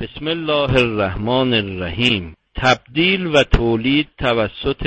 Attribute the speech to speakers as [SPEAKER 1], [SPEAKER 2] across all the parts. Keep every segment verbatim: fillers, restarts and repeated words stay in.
[SPEAKER 1] بسم الله الرحمن الرحیم. تبدیل و تولید توسط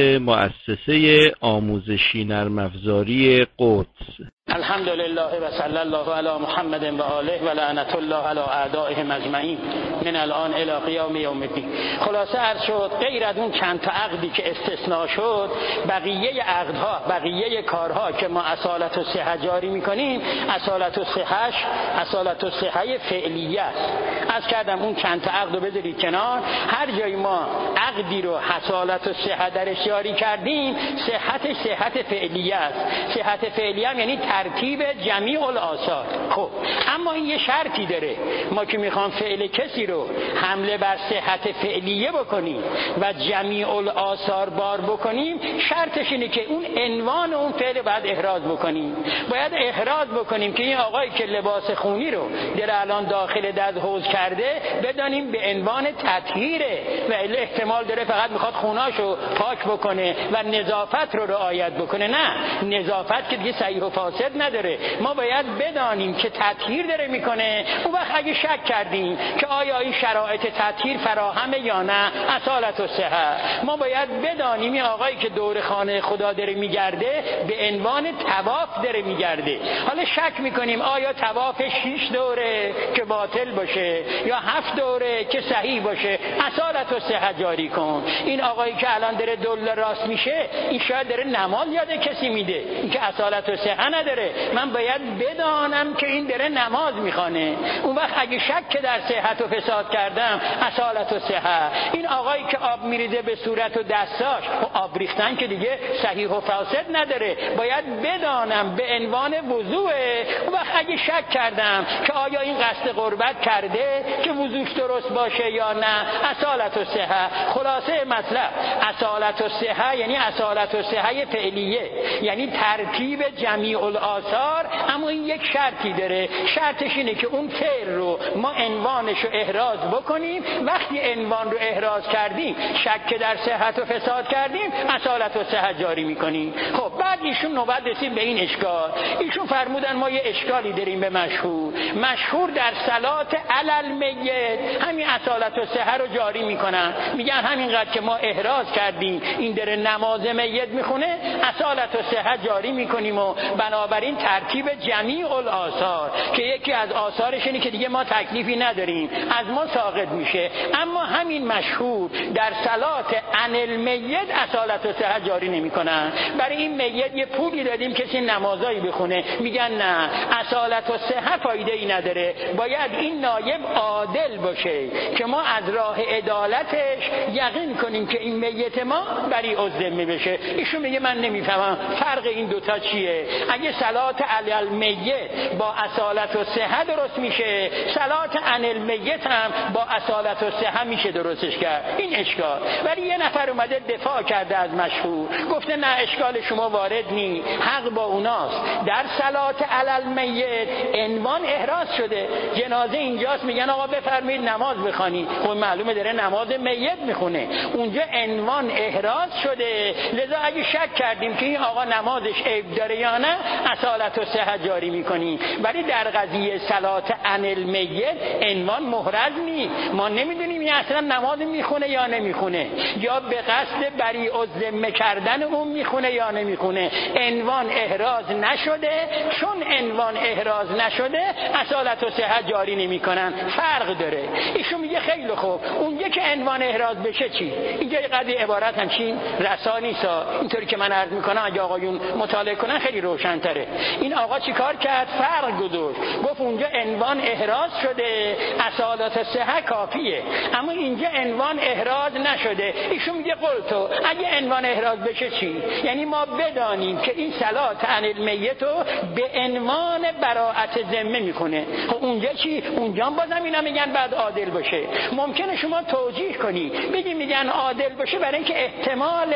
[SPEAKER 1] مؤسسه آموزشی نرم افزاری قدس.
[SPEAKER 2] الحمدلله و صلی الله علی محمد و آله و لعنت الله علی اعدائهم اجمعین من الان الی قیام یوم الدین. خلاصه عرض شد غیر از اون چند تا عقدی که استثناء شد، بقیه عقدها، بقیه کارها که ما اصالت الصحه جاری میکنیم، اصالت الصحه اصالت الصحه فعلیه است. از کردم اون چند تا عقد رو بذارید کنار. هر جایی ما عقدی رو اصالت الصحه درش جاری کردیم، صحت صحت فعلیه است. صحت فعلیه هم یعنی ترتیب جمیع الآثار. خب اما این یه شرطی داره. ما که میخوام فعل کسی رو حمله بر صحت فعلیه بکنیم و جمیع الآثار بار بکنیم، شرطش اینه که اون عنوان اون فعل باید احراز بکنیم. باید احراز بکنیم که این آقایی که لباس خونی رو در الان داخل دست حوض کرده بدانیم به عنوان تطهیره و احتمال داره فقط میخواد خوناشو پاک بکنه و نظافت رو رعایت بکنه. نه، نظافت که دیگه صحیح و فاسد نداره. ما باید بدانیم که تطهیر داره میکنه. اون وقت اگه شک کردیم که آیا این شرایط تطهیر فراهمه یا نه، اصالت الصحه، ما باید بدانیم این آقایی که دور خانه خدا داره میگرده به عنوان طواف داره میگرده. حالا شک میکنیم آیا طواف شش دوره که باطل باشه یا هفت دوره که صحیح باشه، اصالت الصحه جاری کن. این آقایی که الان داره دل راست میشه، این شاید داره نماز یاد کسی میده، این که اصالت الصحه نداره. من باید بدانم که این داره نماز میخوانه. اون وقت اگه شک در صحت و فساد کردم، اصالت الصحه. این آقایی که آب میریزه به صورت و دستاش، آب ریختن که دیگه صحیح و فاسد نداره، باید بدانم به عنوان وضوءه. اون وقت اگه شک کردم که آیا این قصد قربت کرده که وضوش درست باشه یا نه، اصالت الصحه. خلاصه مطلب اصالت الصحه یعنی اصالت الصحه فعلیه، یعنی ترتیب جمیع الآثار. اما این یک شرطی داره. شرطش اینه که اون فعل رو ما عنوانش رو احراز بکنیم. وقتی عنوان رو احراز کردیم، شک در صحت و فساد کردیم، اصالت الصحه جاری میکنیم. خب بعد ایشون نوبت رسید به این اشکال. ایشون فرمودن ما یه اشکالی داریم به مشهور. مشهور در صلات علی المیت همین اصالت الصحه رو جاری میکنن. میگن همینقدر که ما احراز کردیم این داره نماز میت میخونه، اصالت الصحه جاری میکنیم و بنابراین ترتیب جمیع الآثار که یکی از آثارش اینه که دیگه ما تکلیفی نداریم، از ما ساقط میشه. اما همین مشهور در صلات عن المیت اصالت الصحه جاری نمیکنن. برای این میت یه پولی دادیم کسی نمازایی بخونه، میگن نه، اصالت الصحه فایده ای نداره. باید این نایب عادل باشه که ما از راه عدالتش یقین کنیم که این میت ما بریء الذمه بشه. ایشون میگه من نمیفهمم فرق این دوتا چیه. اگه صلات علی المیت با اصالت الصحه درست میشه، صلات عن المیت هم با اصالت الصحه میشه درستش کرد. این اشکال. ولی یه نفر اومده دفاع کرده از مشهور، گفته نه، اشکال شما وارد نی، حق با اوناست. در صلات علی المیت عنوان احراز شده، جنازه اینجاست، میگن آقا بفرمایید نماز بخوانید. خب معلومه داره نماز میت میخونه، اونجا عنوان احراز شده. لذا اگه شک کردیم که این آقا نمازش عیب داره یا نه، اصالت الصحه جاری میکنیم. ولی در قضیه صلات عن المیت عنوان محرز نیست. ما نمیدونیم این اصلا نماز میخونه یا نمیخونه، یا به قصد بریء الذمه کردن اون میخونه یا نمیخونه. عنوان احراز نشده، چون عنوان احراز نشده اصالت الصحه جاری نمیکنن. فرق داره. ایشون میگه خیلی خوب، اونجا که عنوان احراز بشه چی؟ اینجا قضیه عبارت همچین رسانی سا اینطوری که من عرض میکنم اگه آقایون مطالعه کنن خیلی روشن‌تره. این آقا چیکار کرد؟ فرق گذاشت، گفت اونجا عنوان احراز شده، اصالت الصحه کافیه، اما اینجا عنوان احراز نشده. ایشون میگه قلتو، اگه عنوان احراز بشه چی؟ یعنی ما بدانیم که این صلات عن المیت رو به عنوان براءت ذمه میکنه. خب اونجا چی؟ اونجا بازم اینا میگن بعد عادل باشه. ممکنه شما توجیه کنی بگی میگن عادل باشه برای اینکه احتمال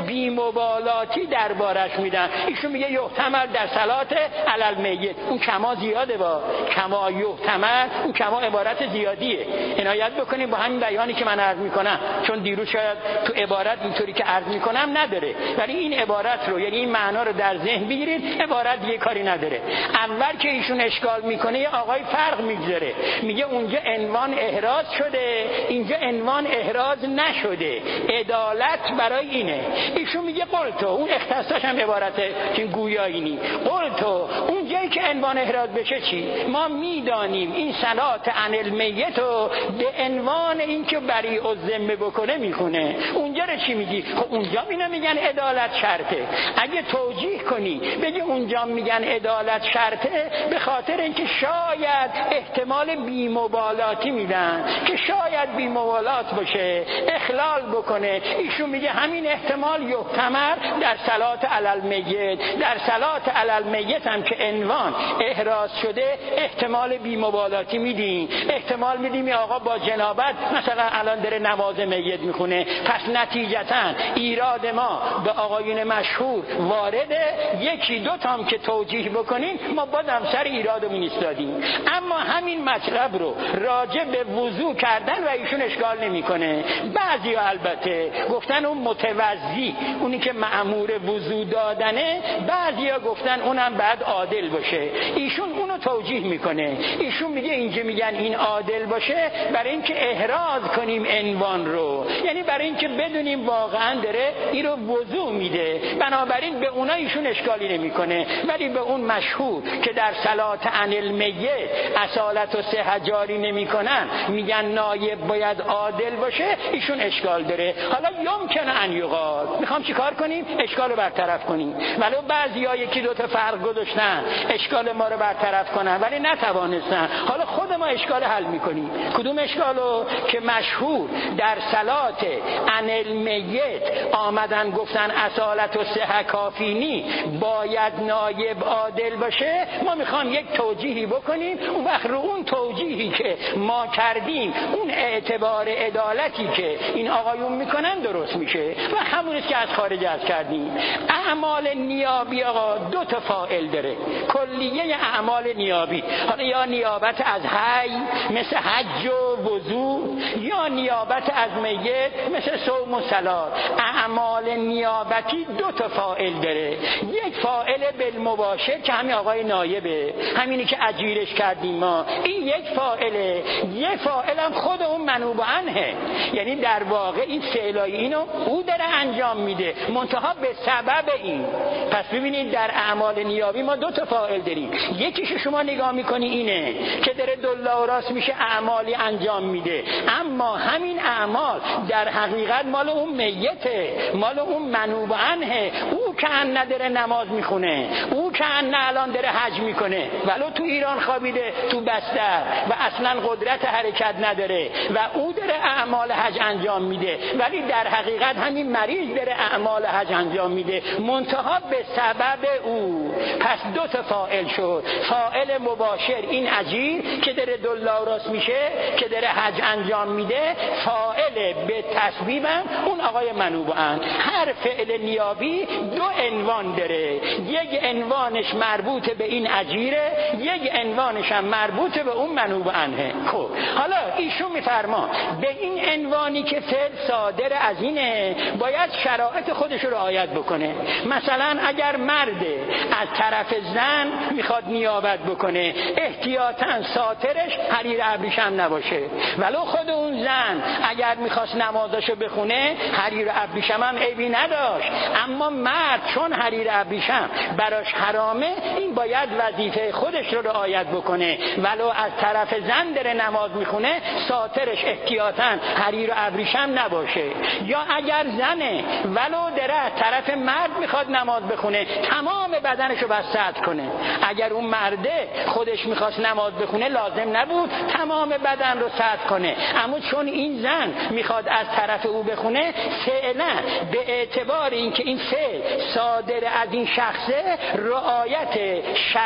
[SPEAKER 2] بی‌مبالاتی دربارش میدن. ایشون میگه یحتمل در صلات علی المیت، اون کما زیاده، با کما یحتمل اون کما عبارت زیادیه. عنایت بکنیم با همین همین بیانی که من عرض میکنم، چون دیروز شاید تو عبارت اینطوری که عرض میکنم نداره، ولی این عبارت رو یعنی این معنا رو در ذهن بگیرید، عبارت دیگه کاری نداره. اول که ایشون اشکال میکنه یه آقای فرق میگذاره، میگه اونجا عنوان احراز شده، اینجا عنوان احراز نشده، عدالت برای اینه. ایشون میگه قلتو، اون اختصاصش هم عبارته که گویایی نی، قلتو اون جایی که عنوان احراز بشه چی؟ ما میدانیم این صلات عن المیت رو به عنوان اینکه بری الذمه بکنه میکنه. اونجا رو چی میگی؟ خب اونجا اینا میگن عدالت شرطه. اگه توجیه کنی بگی اونجا میگن عدالت شرطه به خاطر اینکه شاید احتمال بی‌مبالاتی میدن که شاید بی‌مبالات باشه، اخلال بکنه. ایشون میگه همین احتمال یحتمل در صلات علی المیت، در صلات علی المیت هم که عنوان احراز شده احتمال بی‌مبالاتی میدیم، احتمال میدیم این آقا با جنابت مثلا الان داره نماز میت میخونه، پس نتیجتا ایراد ما به آقایون مشهور وارده، یکی دو تام که توجیه بکنیم ما بازم سر ایرادو می‌ایستادیم. اما همین مطلب رو راجع به وضو کردن و ایشون اشکال نمیکنه. بعضیا البته گفتن اون متوضی، اونی که مأمور وضو دادنه، بعضیا گفتن اونم بعد عادل باشه. ایشون اونو توجیه میکنه. ایشون میگه اینجا میگن این عادل باشه برای اینکه احراز کنیم عنوان رو، یعنی برای اینکه بدونیم واقعا داره این رو وضو میده، بنابراین به اونا ایشون اشکالی نمیکنه. ولی به اون مشهور که در صلات عن المیت اصالت و صحت جاری نمیکنن، میگن نایب باید عادل باشه، ایشون اشکال داره. حالا یمکن ان یقال، میخوام چیکار کنیم؟ اشکال رو برطرف کنیم. ولو بعضیا یکی دو تا فرق گذاشتن اشکال ما رو برطرف کنن ولی نتوانستن، حالا خود ما اشکال حل میکنیم. کدوم اشکالو؟ که مشهور در صلات عن المیت آمدن گفتن اصالت و صحت کافی نی، باید نایب عادل باشه. ما میخوام یک توجیهی بکنیم، اون وقت رو اون توجیهی که ما کردیم، اون اعتبار عدالتی که این آقایون میکنن درست میشه و همونیست که از خارج از کردیم. اعمال نیابی آقا دو تا فاعل داره، کلیه اعمال نیابی، حالا یا نیابت از حی مثل حج و وضو، یا نیابت از میت مثل صوم و صلات. اعمال نیابتی دو تا فاعل داره، یک فاعل بالمباشر که همین آقای نایبه، همینی که اجیرش کردیم ما، این یک فاعله. یک فاعل هم خود اون منوب عنه، یعنی در واقع این فعلای اینو او داره انجام میده، منتها به سبب این. پس ببینید در اعمال نیابی ما دو تا فاعل داریم، یکیش شما نگاه میکنی اینه که داره دل و راست میشه اعمالی انجام میده، اما همین اعمال در حقیقت مال اون میته، مال اون منوب عنه. او که ان نداره نماز میخونه، او که ان الان داره حج میکنه ولو تو ایران خوابیده تو بستر و اصلا قدرت حرکت نداره و او داره اعمال حج انجام میده، ولی در حقیقت همین مریض داره اعمال حج انجام میده، منتها به سبب او. پس دو تا فاعل شد، فاعل مباشر این اجیر که داره دلا راست میشه که داره حج انجام میده، فاعل به تسبیبم اون آقای منوب عنه. هر فعل نیابی دو عنوان داره، یک عنوانش مربوط به این اجیره، یک عنوانش هم مربوط به اون منوب عنه. خب حالا ایشون میفرما به این عنوانی که فعل صادر از اینه باید شرایط خودش رو رعایت بکنه. مثلا اگر مرد از طرف زن میخواد نیابت بکنه، احتیاطاً ساترش حریر ابریشم نباشه، ولو خود اون زن اگر میخواست نمازاشو بخونه حریر ابریشم هم عیبی نداشت، اما مرد چون حریر ابریشم براش حرامه، این باید وظیفه خودش رو رعایت بکنه، ولو از طرف زن داره نماز میخونه ساترش احتیاطاً حریر ابریشم نباشه. یا اگر زنه ولو داره از طرف مرد میخواد نماز بخونه تمام بدنش رو بسط کنه. اگر اون مرده خودش میخواست نماز بخونه لازم نبود تمام بدن رو سطح کنه، اما چون این زن میخواد از طرف او بخونه، فعلا به اعتبار اینکه این فعل صادر از این شخصه رعایت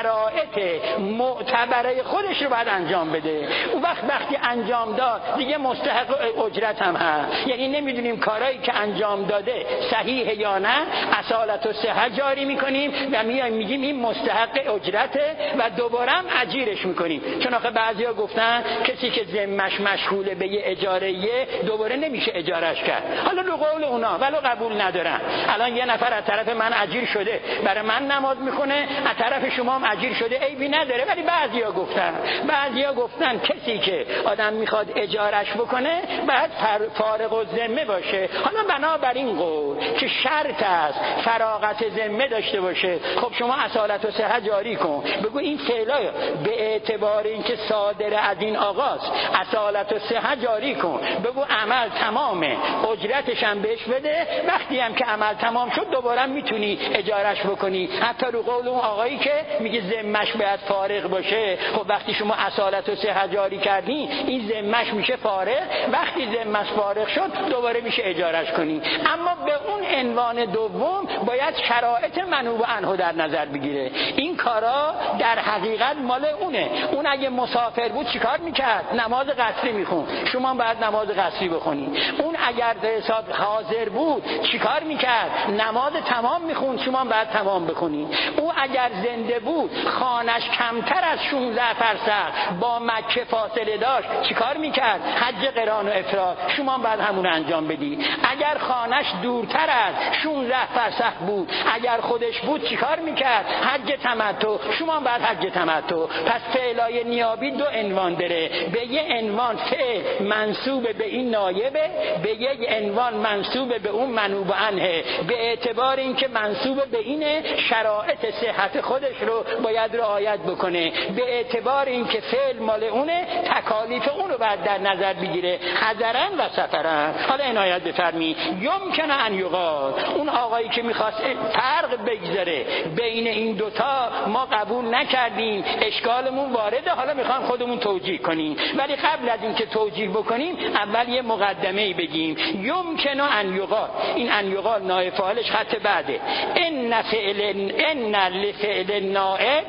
[SPEAKER 2] شرایط معتبره خودش رو باید انجام بده. اون وقت وقتی انجام داد دیگه مستحق اجرت هم هست. یعنی نمیدونیم کارهایی که انجام داده صحیح یا نه، اصالت و صحت جاری میکنیم و میایم میگیم این مستحق اجرته و دوباره هم اجیرش میکنیم. چون آخه بعضیا گفتن کسی که ذمش مشغوله به یه اجاریه دوباره نمیشه اجارش کرد. حالا رو قول اونا ولو قبول ندارن. الان یه نفر از طرف من اجیر شده برای من نماز میخونه، از طرف شما هم اجیر شده، عیبی نداره. ولی بعضیا گفتن بعضیا گفتن کسی که آدم میخواد اجارش بکنه باید فارغ الذمه باشه. حالا بنابراین قول که شرط است فراغت ذمه داشته باشه، خب شما اصالت و صحت جاری کن، بگو این فعلا به اعتبار اینکه صادر از این آغاز اصالت و صحت جاری کن، بگو عمل تمامه، اجرتش هم بهش بده. وقتی هم که عمل تمام شد دوباره میتونی اجارش بکنی. حتی رو قول اون آقایی که میگه ذمهش باید فارغ باشه، خب وقتی شما اصالت و صحت جاری کردی این ذمهش میشه فارغ، وقتی ذمهش فارغ شد دوباره میشه اجارش کنی. اما به اون عنوان دوم باید شرایط منوب عنه در نظر بگیره. این کارا در حقیقت مال اونه. اون اگه مسافر بود چیکار میکرد؟ نماز قصری میخون، شما باید نماز قصری بخونی. اون اگر حساب حاضر بود چیکار میکرد؟ نماز تمام میخون، شما باید تمام بخونی. او اگر زنده بود خانش کمتر از شانزده فرسخ با مکه فاصله داشت چیکار میکرد؟ حج قران و افراد، شما باید همون انجام بدی. اگر خانش دورتر از شانزده فرسخ بود، اگر خودش بود چیکار میکرد؟ حج تمتع، شما باید حج تمتع. پس فعلای نیابی دو عنوان داره. به یه عنوان فعل منسوب به این نایبه، به یک عنوان منسوب به اون منوب عنه. به اعتبار اینکه منسوب به اینه شرایط صحت خودش رو باید رعایت بکنه. به اعتبار اینکه فعل مال اونه تکالیف اون رو باید در نظر بگیره، حضرن و سفرن. حالا عنایت بفرمی یمکن ان یقال، اون آقایی که میخواست فرق بگذاره بین این دوتا ما قبول نکردیم، اشکالمون وارده، حالا میخوام خودمون توجیه کنیم. ولی قبل از اینکه توجیه بکنیم اول یه مقدمه‌ای بگیم. یمکن ان یقال، این ان یقال نائب فاعلش خط بعده. ان فعل ان لفعل نائب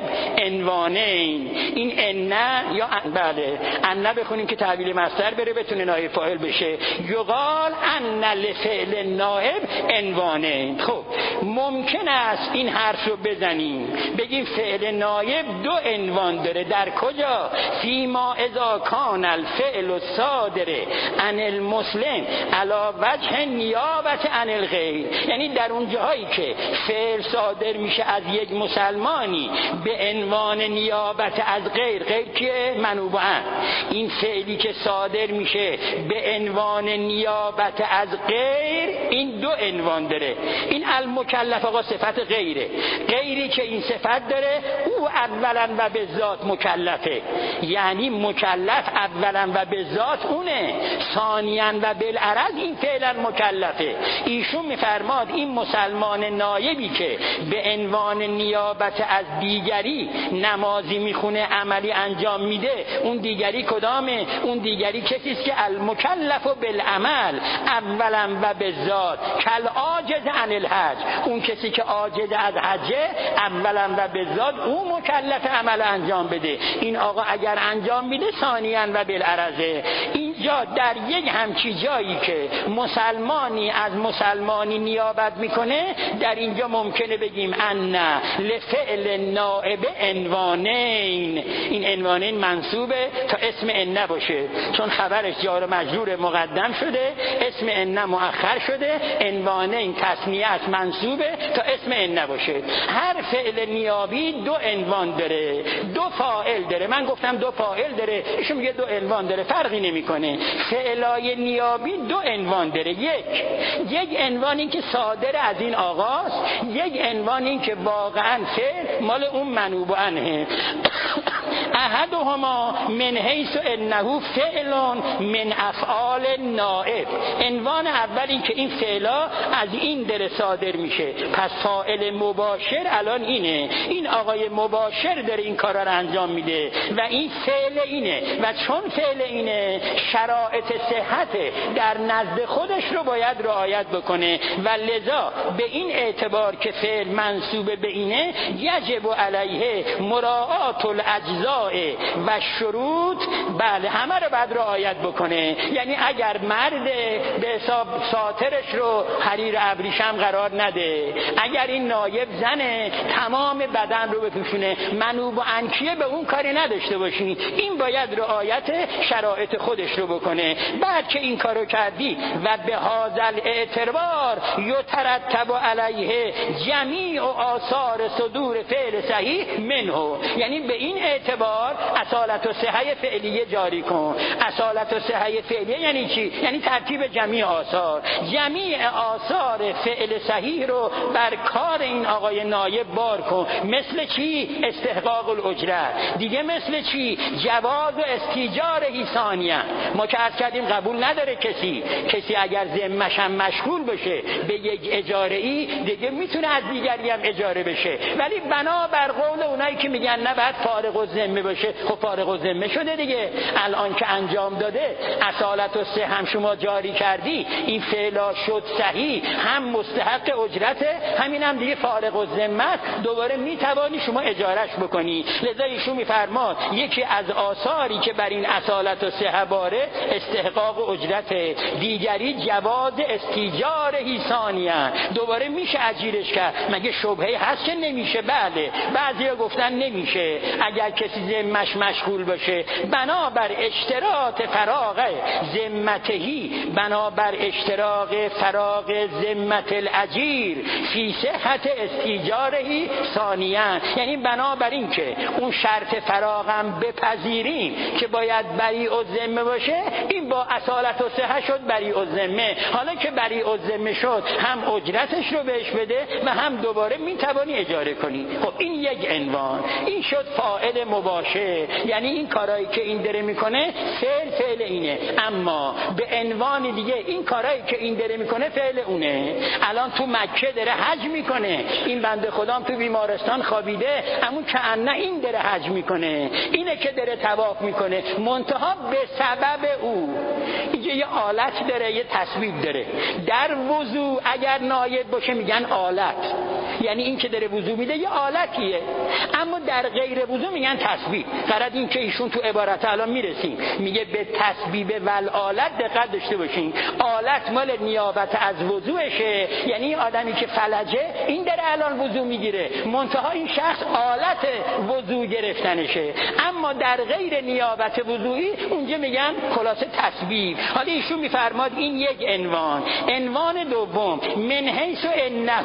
[SPEAKER 2] عنوانین. این ان یا بله ان بخونیم که تعبیر مصدر بره بتونه نائب فاعل بشه. یقال ان لفعل نائب عنوانین. خب ممکن است این حرف رو بزنیم بگیم فعل نائب دو عنوان داره. در کجا؟ فیما اذا کان الفعل الصادر عن المسلم علی وجه نیابت عن الغیر. یعنی در اون جاهایی که فعل صادر میشه از یک مسلمانی به عنوان نیابت از غیر، غیر که منوب عنه، این فعلی که صادر میشه به عنوان نیابت از غیر این دو عنوان داره. این المکلف آقا صفت غیره، غیری که این صفت داره او اولا و به ذات مکلفه، یعنی مکلف اولا و به ذات اونه، ثانیاً و بالعرض این فعلا مکلفه. ایشون میفرماد این مسلمان نایبی که به عنوان نیابت از دیگری نمازی میخونه عملی انجام میده، اون دیگری کدامه؟ اون دیگری کسی است که المکلف بالعمل اولا و به ذات کل عاجز عن الحج، اون کسی که عاجز از حج اولا و به ذات او مکلف عمل انجام بده. این آقا اگر انجام میده ثانیاً و بالعرضه. اینجا در یک همچی جایی که مسلمانی از مسلمانی نیابت میکنه، در اینجا ممکنه بگیم ان لفعل نائب عنوانین. این عنوانین منصوبه تا اسم ان باشه، چون خبرش جار مجرور مقدم شده، اسم ان مؤخر شده، عنوانین تثنیه است منصوبه تا اسم ان باشه. هر فعل نیابی دو عنوان داره، دو فاعل داره. من گفتم دو فاعل داره، ایشون میگه دو عنوان داره، فرقی نمیکنه. فعلای نیابی دو عنوان داره. یک یک عنوان این که صادر از این آغاز، یک عنوان این که واقعا فعل مال اون منوب عنه. احدهما من حیث انه فعل من افعال نائب. عنوان اول این که این فعلا از این در صادر میشه، پس فاعل مباشر الان اینه، این آقای مباشر داره این کارا رو انجام میده و این فعل اینه و چون فعل اینه شرایط صحت در نزد خودش رو باید رعایت بکنه و لذا به این اعتبار که فعل منصوب به اینه یجب علیه مراعات الاجزاء و شروط، بله همه رو باید رعایت بکنه. یعنی اگر مرد به حساب ساترش رو حریر ابریشم قرار نده، اگر این نایب زنه تمام بدن رو بپوشونه، منوب و انکیه به اون کاری نداشته باشین، این باید رعایت شرایط خودش رو بکنه. بعد که این کارو کردی و به هازل اعتبار یترتب علیه جمیع آثار صدور فعل صحیح منه، یعنی به این اعتبار اصالت و صحه فعلیه جاری کن. اصالت و صحه فعلیه یعنی چی؟ یعنی ترتیب جمیع آثار، جمیع آثار فعل صحیح رو بر کار این آقای نایب بار کن. مثل چی؟ استحقاق الاجرت. دیگه مثل چی؟ جواز و استیجار ثانیه. ما که عرض کردیم قبول نداره کسی کسی اگر ذمه‌ش هم مشغول بشه به یک اجاره ای دیگه میتونه از دیگری هم اجاره بشه، ولی بنا بر قول اونایی که میگن نه بعد فارغ الذمه باشه، خب فارغ الذمه شده دیگه. الان که انجام داده اصالت و صحه هم شما جاری کردی، این فعلا شد صحیح، هم مستحق اجرته، همین هم دیگه فارغ الذمه است، دوباره میتوانی شما اجارهش بکنی. لذا ایشون میفرماد یکی از آثاری که بر این اصالت و صحه باره استحقاق اجرت، دیگری جواز استیجار ثانیه، دوباره میشه اجیرش کرد. مگه شبهه هست که نمیشه؟ بله، بعضیا گفتن نمیشه اگر کسی ذمه‌اش مشغول باشه، بنابر اشتراط فراغ ذمتهی، بنابر اشتراق فراغ ذمت الاجیر فی صحت استیجاره ثانیه، یعنی بنابر این که اون شرط فراغم بپذیریم که باید بریء الذمه باشه، این با اصالت و صحه شد بریء الذمه. حالا که بریء الذمه شد هم اجرتش رو بهش بده و هم دوباره میتوانی اجاره کنی. خب این یک عنوان، این شد فاعل مباشر، یعنی این کارایی که این داره میکنه فعل فعل اینه، اما به عنوان دیگه این کارایی که این داره میکنه فعل اونه. الان تو مکه داره حج میکنه، این بنده خدام تو بیمارستان خوابیده، اما کأنه این داره حج میکنه، اینه که داره طواف میکنه، منتها به سبب او. اینجا یه آلت داره، یه تسبیب داره. در وضو اگر نایب باشه میگن آلت، یعنی این که داره وضو میده یه آلتیه، اما در غیر وضو میگن تسبیب. فرض این که ایشون تو عبارت الان میرسیم میگه به تسبیب ول آلت دقت داشته باشین. آلت مال نیابت از وضوشه، یعنی آدمی که فلجه این داره الان وضو میگیره، منتها این شخص آلت وضو گرفتنشه، اما در غیر نیابت وضوئی اونجا میگن خلاصه تسبیب. حالا ایشون میفرماد این یک عنوان. عنوان دوم من حیث انه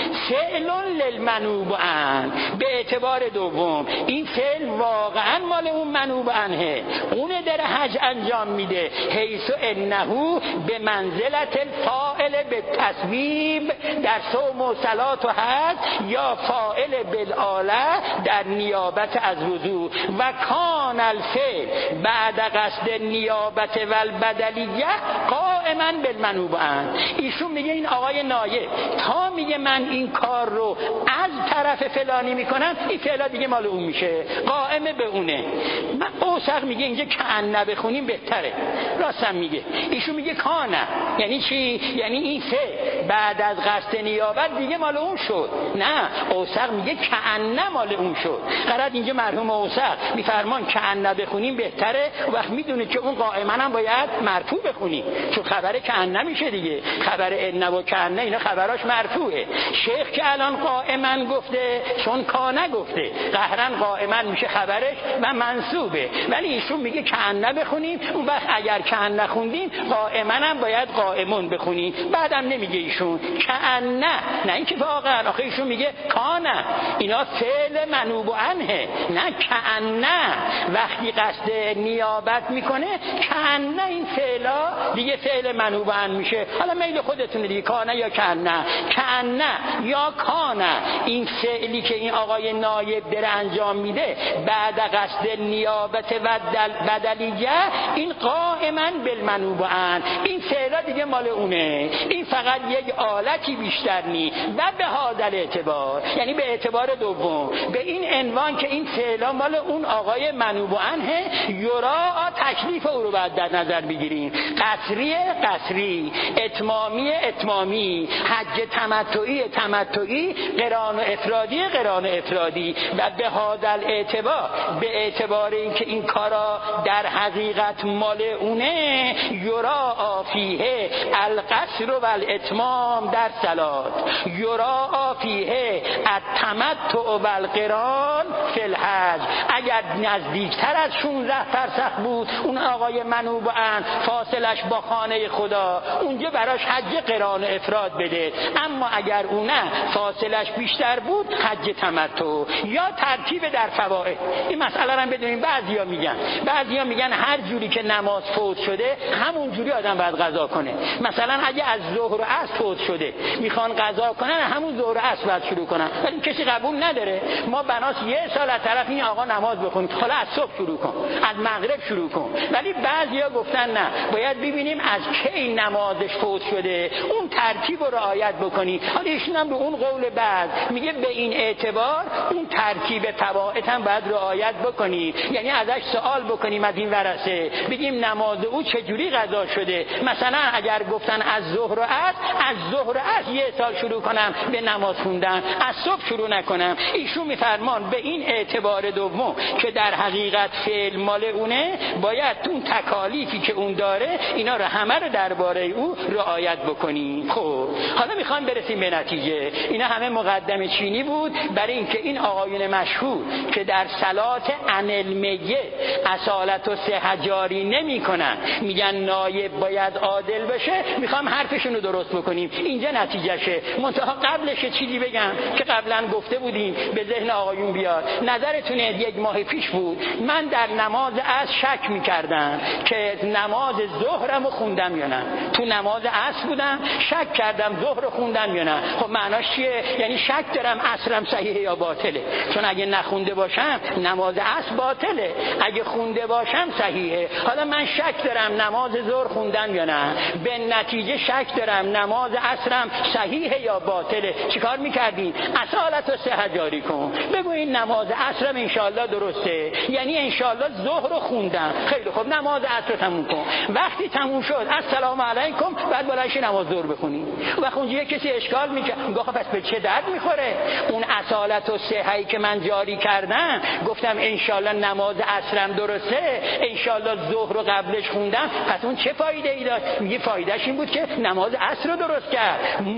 [SPEAKER 2] فعل للمنوب عن، به اعتبار دوم این فعل واقعا مال اون منوب عنه، اونه در حج انجام میده. حیث انه به منزلت الفاعل به تسبیب در صوم و صلات و حج، یا فاعل بالآله در نیابت از وضو. و کان الفعل بعد قصد نیابت و البدلیه قائما بالمنوب عن. ایشون میگه این آقای نایب تا میگه من این کار رو از طرف فلانی میکنم، این فعلا دیگه مال اون میشه، قائمه به اونه. من اوسق میگه اینجا کأنه بخونیم بهتره، راستم میگه. ایشون میگه کانه یعنی چی؟ یعنی این فعل بعد از قصد نیابت دیگه مال اون شد. نه، اوسق میگه کأنه مال اون شد. قرار اینجا مرحوم اوسق میفرمان کأنه بخونیم بهتره، و وقت میدونه که اون قائما هم باید مرفوع بخونیم، چون خبر کأنه میشه دیگه. خبر ان و کأنه اینا خبراش مرفوعه. شیخ که الان قائما گفته چون کانه گفته، قهرن قائما میشه خبرش و منصوبه، ولی ایشون میگه کأنه بخونیم. اون وقت اگر کأنه خوندیم قائما هم باید قائمون بخونیم. بعدم نمیگه ایشون کأنه، نه اینکه واقعا، آخه ایشون میگه کانه، اینا فعل منوب عنه، نه کأنه. وقتی قصد نیابت میکنه کأنه این فعلا دیگه فعل فعل منوب عن میشه. حالا میل خودتونه دیگه، کانه یا کنه، کنه یا کانه. این فعلی که این آقای نایب داره انجام میده بعد قصد نیابت و بدلیه، این قائما بالمنوب عن، این فعلا دیگه مال اونه، این فقط یک آلتی بیشتر نی. و به هادل اعتبار، یعنی به اعتبار دوم، به این عنوان که این فعلا مال اون آقای منوب عنه، یرا تکلیف او رو باید در نظر بگیریم. قصری قصری، اتمامی اتمامی، حج تمتعی تمتعی، قران و افرادی قران و افرادی. و به هادل اعتبار، به اعتبار اینکه این کارا در حقیقت مال اونه، یرا فیه القصر و الاتمام در صلات، یرا فیه التمتع و القران فی الحج. اگر نزدیکتر از شانزده فرسخ بود اون آقای منوب عن، فاصلش با خانه خدا، اونجا براش حج قران و افراد بده. اما اگر اون نه فاصلش بیشتر بود، حج تمتع. یا ترتیب در فواید. این مسئله رو بدونیم. بعضیا میگن بعضیا میگن هر جوری که نماز فوت شده همون جوری آدم باید قضا کنه. مثلا اگه از ظهر و عصر فوت شده میخوان قضا کنن، همون ظهر و عصر باید شروع کنن. ولی کسی قبول نداره. ما بناس یه سال از طرف این آقا نماز بخونیم، حالا از صبح شروع کن، از مغرب شروع کن. ولی بعضیا گفتن نه، باید ببینیم از کی نمازش فوت شده، اون ترتیب رو رعایت بکنی. حالا ایشون هم به اون قول بعد میگه به این اعتبار اون ترتیب فواید هم باید رعایت بکنی. یعنی ازش سوال بکنیم از این ورثه، بگیم نماز او چجوری قضا شده. مثلا اگر گفتن از ظهر و عصر، از ظهر و عصر یه سال شروع کنم به نماز خوندن، از صبح شروع نکنم. ایشون میفرمان به این اعتبار دوم که در حقیقت فعل مال اونه، باید اون تکالیفی که اون داره اینا رو همه رو درباره او رعایت بکنی. خب حالا میخوام برسیم به نتیجه. اینا همه مقدمه چینی بود برای اینکه این آقایون مشهور که در صلات عن المیت اصالت و صحت جاری نمیکنن، میگن نایب باید عادل بشه، میخوام حرفشون رو درست بکنیم. اینجا نتیجهشه. منتها قبلش چیزی بگم که قبلا گفته بودیم به ذهن آقایون بیاد. نظرتونه یک ماه پیش بود من در نماز عصر شک میکردم که نماز ظهرمو خوندم یا نه. تو نماز عصر بودم شک کردم ظهر خوندم یا نه. خب معناش چیه؟ یعنی شک دارم عصرم صحیحه یا باطله. چون اگه نخونده باشم نماز عصر باطله، اگه خونده باشم صحیحه. حالا من شک دارم نماز ظهر خوندم یا نه، به نتیجه شک دارم نماز عصرم صحیحه یا باطله. چیکار میکردی؟ اصالت و صحت جاری کن. بگو این نماز عصرم انشالله درسته، یعنی انشالله ظهر رو خوندم. خیلی خوب، نماز عصر تموم کن. وقتی تموم شد السلام علیکم، بعد بلایش نماز ظهر بخونی. وقت اونجا کسی اشکال میکنه، میگه پس به چه درد میخوره اون اصالت و صحتی که من جاری کردم؟ گفتم انشالله نماز عصرم درسته، انشالله ظهر رو قبلش خوندم، پس اون چه فایده ای داشت؟ میگه فایدهش این بود که نماز عصر رو درست کرد،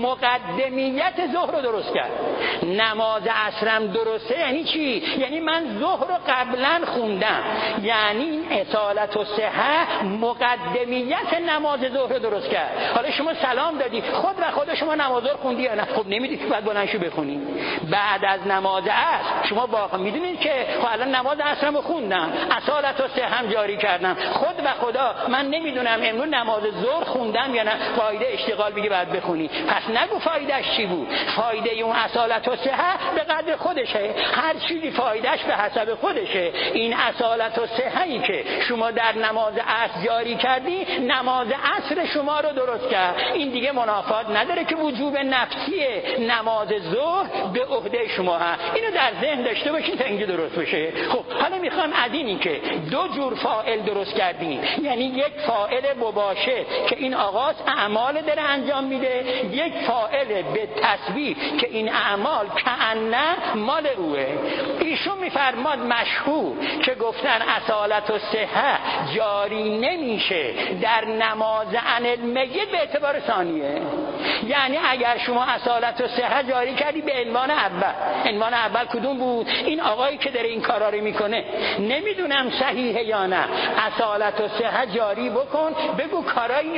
[SPEAKER 2] مقدمیت ظهر رو درست کرد. نماز عصرم درسته یعنی چی؟ یعنی من ظهر رو قبلا خوندم، یعنی اصالت و صحت مقدمیت نماز ظهر رو درست کرد. حالا شما سلام دادی، خود و خود شما نماز ظهر خوندی یا نه؟ خب نمیدی، بعد بلند شو بخونی. بعد از نماز عصر شما واقعا میدونید که خب الان نماز عصرمو خوندم، اصالت و صحت جاری کردم، خود و خدا من نمیدونم امروز نماز ظهر خوندم یا نه. فایده اشتغال بگی بعد بخونی. پس نگو فایدهش چی بود. فایده اون اصالت و صحت به قدر خودشه، هر چیزی فایدهش به حسب خودشه. این اصالت و صحتی که شما در نماز عصر جاری کردی، نماز عصر شما رو درست کرد. این دیگه منافات نداره که وجوب نفسی نماز ظهر به عهده شما هست. اینو در ذهن داشته باشین تا اینجا درست بشه. خب حالا میخوام از اینی که دو جور فاعل درست کردیم، یعنی یک فاعل مباشر که این آغاز اعمال داره انجام میده، یک فاعل به تسبیح که این اعمال کأنه مال اوه. ایشون میفرماد مشهور که گفتن اصالت و صحت جاری نمیشه در نماز عن المیت به اعتبار ثانیه. یعنی اگر شما اصالت و صحت جاری کردی به عنوان اول، عنوان اول کدوم بود؟ این آقایی که داره این کارا رو میکنه، نمیدونم صحیحه یا نه، اصالت و صحت جاری بکن، بگو کارای این آقای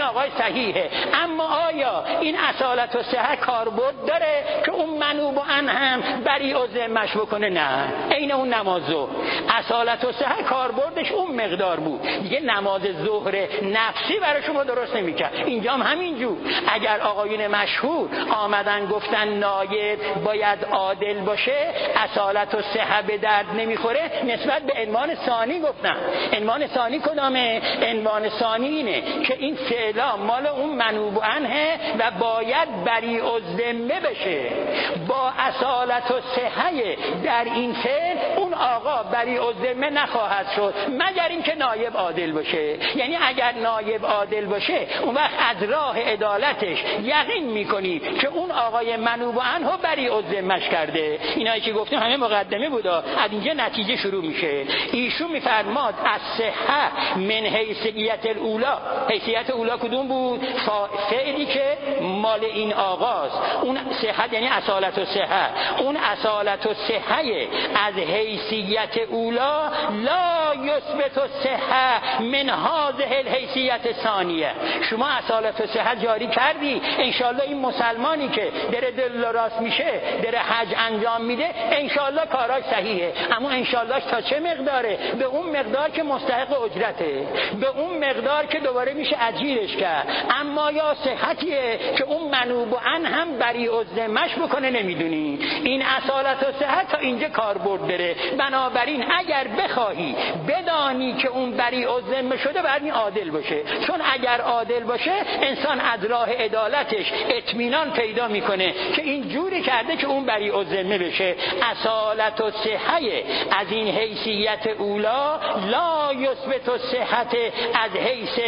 [SPEAKER 2] صحیحه. اما آیا این اصالت و صحت کاربرد داره که اون منوب و عن هم بری و ذمش بکنه؟ نه. عین اون نماز ظهر اصالت و صحت کاربردش اون مقدار بود دیگه. نماز ظهر نفسی برای شما درست نمیکرد. اینجا هم همینجور. اگر آقایون مشهور آمدن گفتن نایب باید عادل باشه، اصالت و صحت به درد نمیخوره، نسبت به عنوان ثانی گفتن. عنوان ثانی کدامه؟ عنوان ثانی اینه که این فعلا مال اون منوب عنه و باید بری و ذمه بشه. با اصالت و صحت در این فعل اون آقا بری و ذمه نخواهد شد مگر اینکه نایب عادل باشه. یعنی اگر نایب عادل باشه اون وقت از راه عدالتش یقین میکنی که اون آقای منوب عنه بری و ذمه‌اش کرده. اینایی که گفتیم همه مقدمه بود، از اینجا نتیجه شروع میشه. ایشون میفرماد از صحت من حیثیت الاولا. حیثیت اولا کدوم بود؟ فعلی که مال این آقاست. اون صحت یعنی اصالت و صحت. اون اصالت و صحت از حیثیت اولا لا یثبت الصحت من هذه الحیثیت ثانیه. شما اصالت و صحت جاری کردی، انشالله این مسلمانی که دره دل راست میشه، دره حج انجام میده، انشالله کاراش صحیحه. اما انشالله تا چه مقداره؟ به اون مقدار که مستحق اجرته، به اون مقدار که دوباره میشه اجیرش کرد. اما یا صحتیه که اون منوب عن هم بری و ذمه‌اش بکنه نمیدونی. این اصالت و صحت تا اینجا کاربرد داره. بنابراین اگر بخواهی بدانی که اون بری و ذمه شده باید این عادل باشه، چون اگر عادل باشه انسان از راه عدالتش اطمینان پیدا میکنه که این جوری کرده که اون بری و ذمه بشه. اصالت و صحت از این حیثیت اولا لا یثبت الصحت از حیث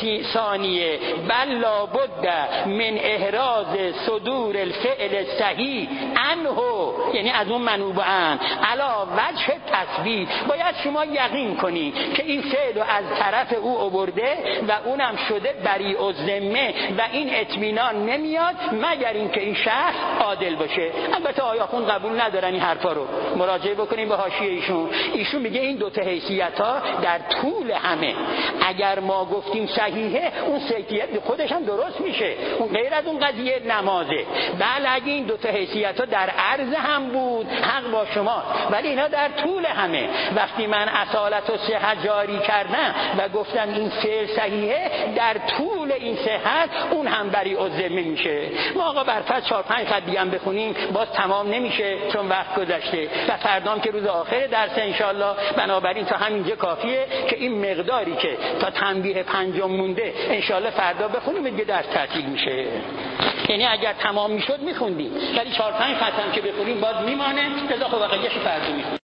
[SPEAKER 2] ثانیه بل لا بد من احراز صدور الفعل صحیح عنه، یعنی از اون منوب عن علا وجه تثبیت. باید شما یقین کنی که این فعل از طرف او آورده و اونم شده بری و ذمه و این اطمینان نمیاد مگر اینکه این شخص عادل باشه. البته آیاخون قبول ندارن این حرفا رو، مراجعه بکنیم به حاشیه ایشون. ایشون میگه این دو تا حیثیت ها در طول همه اگر ما گفتیم صحیحه اون صحیحیت خودش هم درست میشه، اون غیر از اون قضیه نمازه. بله اگه این دو تا حیثیت ها در عرض هم بود حق با شما، ولی اینا در طول همه. وقتی من اصالت و صحت جاری کردم و گفتم این فعل صحیحه، در طول این صحت اون هم بری و ذمه میشه. ما آقا برفت چهار پنج خط دیگه هم بخونیم باز تمام نمیشه چون وقت گذشته و فردام که روز آخر درس انشالله. بنابراین تا همینجا کافیه که این مقداری که تا تنبیه پنجم مونده انشالله فردا بخونیم دیگه درس تعطیل میشه. یعنی اگر تمام میشد میخوندیم، ولی چهار پنج خط هم که بخونیم باز میمانه، اضافه بقیه‌اش فردا میخونیم.